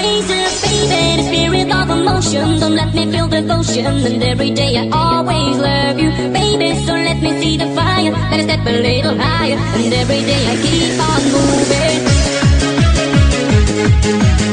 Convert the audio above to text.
Jesus, baby, the spirit of emotion. Don't let me feel devotion. And every day I always love you, baby. So let me see the fire. Let us step a little higher. And every day I keep on moving.